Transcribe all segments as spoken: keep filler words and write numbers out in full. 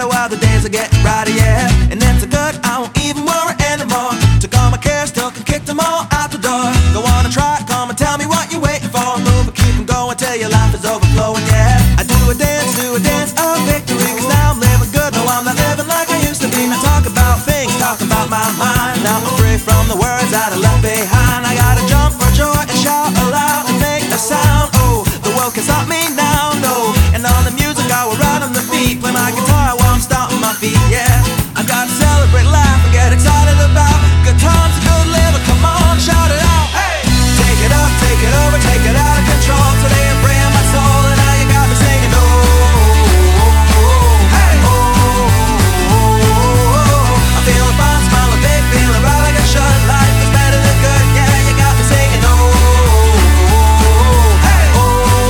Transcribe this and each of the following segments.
brighter while the days are getting brighter, yeah. And it's so good, I won't even worry anymore. Took all my cares, took and kicked them all out the door. Go on and try, come and tell me what you're waiting for. Move and keep 'em going till your life is overflowing, yeah. I do a dance, do a dance of victory, 'cause now I'm living good, no I'm not living like I used to be. Now talk about things, talk about my mind. Now I'm free from the words that I left behind. I gotta jump for joy and shout aloud and make a sound. Oh, the world can stop me now, no. And on the music I will ride on the beat, play my guitar while I'm stomping my feet, yeah. I gotta celebrate life and get excited about good times and good living. Come on, shout it out, hey! Take it up, take it over, take it out of control. Today I'm freeing my soul and now you got me singing, oh, hey, oh, I'm feeling fine, smiling big, feeling right like I should. Life is better than good, yeah, you got me singing, oh, hey, oh,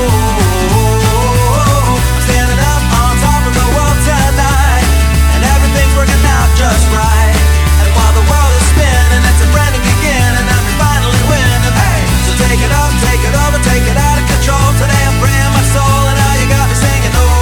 I'm standing up on top of the world tonight, and everything's working out just right. And while the world is spinning, it's a brand new beginning, and I'm finally winning, hey. So take it up, take it over, take it out of control. Today I'm freeing my soul, and now you got me singing, oh,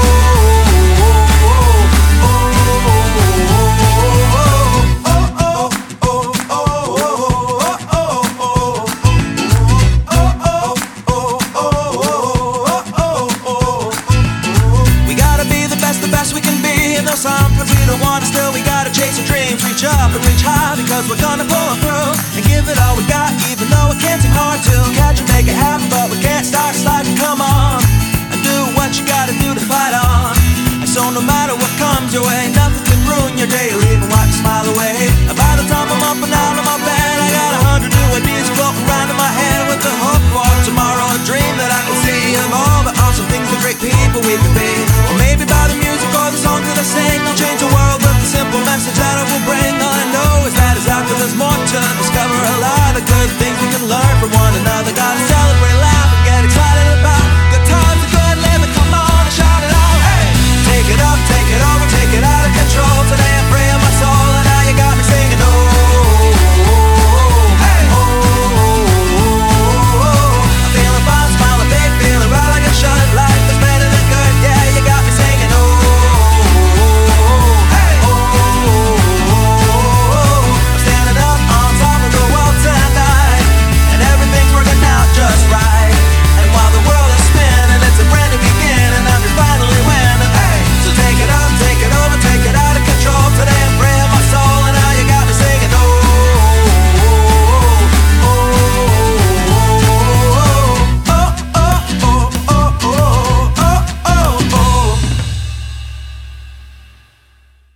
we gotta be the best, the best we can be. And though sometimes we don't want to, still we gotta chase our dreams. Reach up and reach high, because we're gonna pull it through and give it all we got, even though it can seem hard to catch and make it happen. But we can't start sliding, come on, and do what you gotta do to fight on. And so no matter what comes your way, nothing can ruin your day or even wipe a smile away. And by the time I'm up and out of my bed, I got a hundred new ideas floating around in my head, with the hope for tomorrow, a dream that I can see of all the awesome things, the great people we can be.